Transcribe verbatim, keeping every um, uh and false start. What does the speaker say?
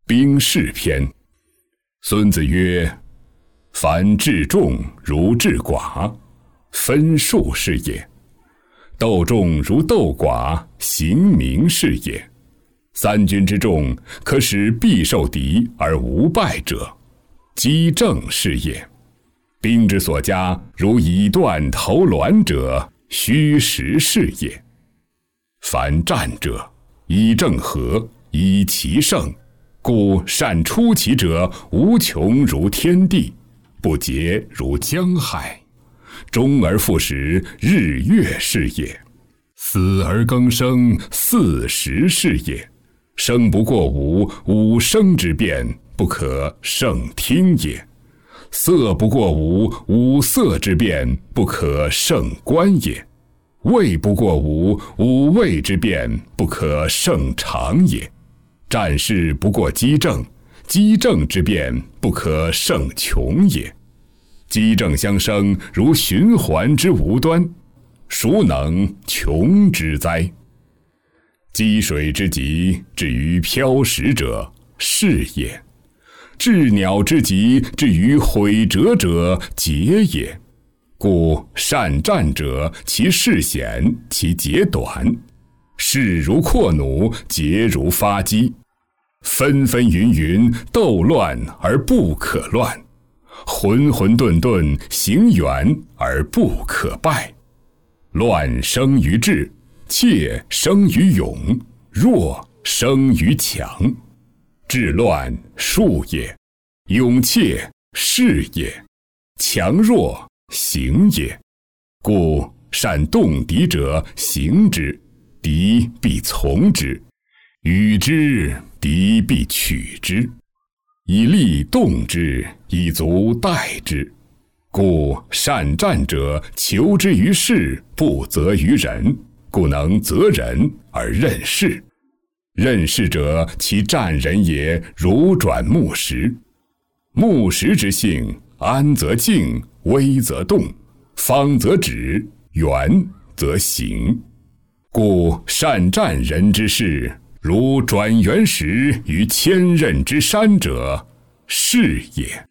兵事篇。孙子曰：凡治众如治寡，分数是也；斗众如斗寡，行名是也。三军之众，可使必受敌而无败者，机正是也。兵之所加，如以断投卵者，虚实是也。凡战者，以正和，以奇胜，故善出奇者无穷如天地，不竭如江海，终而复始，日月是也。死而更生，四时是也。生不过五，五生之变，不可胜听也。色不过五，五色之变，不可胜观也。味不过五，五味之变，不可胜尝也。战事不过机正，机正之变，不可胜穷也。机正相生，如循环之无端，孰能穷之哉？积水之极，至于漂石者，是也；治鸟之极，至于毁折者，节也。故善战者，其事险，其节短。势如阔弩，节如发机。纷纷云云，斗乱而不可乱；浑浑沌沌，行远而不可败。乱生于智，怯生于勇，弱生于强。智乱术也，勇怯势也，强弱行也。故善动敌者行之，敌必从之；与之，敌必取之。以力动之，以足待之。故善战者，求之于事，不责于人，故能择人而任事。任事者，其战人也，如转木石。木石之性，安则静，危则动，方则止，圆则行。故善战人之事，如转圆石于千仞之山者，是也。